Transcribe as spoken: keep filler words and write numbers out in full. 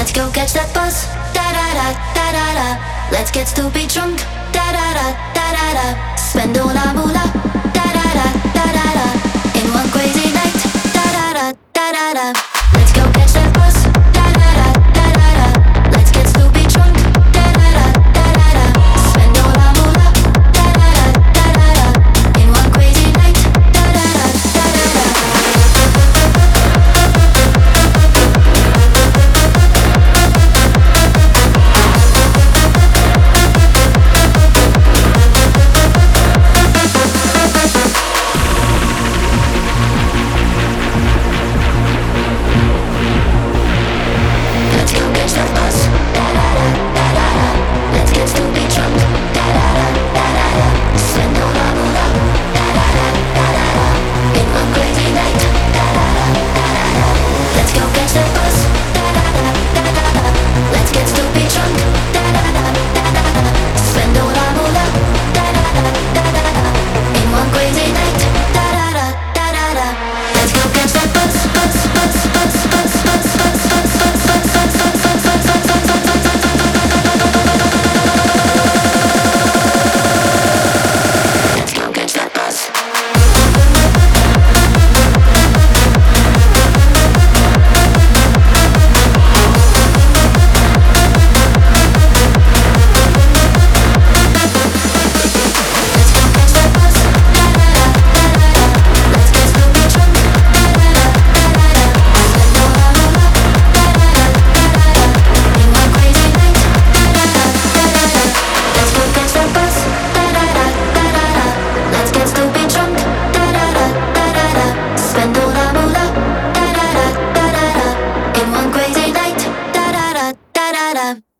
Let's go catch that bus. Da da da da da da. Let's get stupid drunk. Da da da da da da. Spend all our moolah. Da da da da da da. In one crazy night. Da da da da da da. Let's go catch that bus. Da da da da da da. Let's get stupid drunk. Da da da da da da. Spend all our moolah. Da da da da da da. In one crazy night. Da da da da da da. Da da da.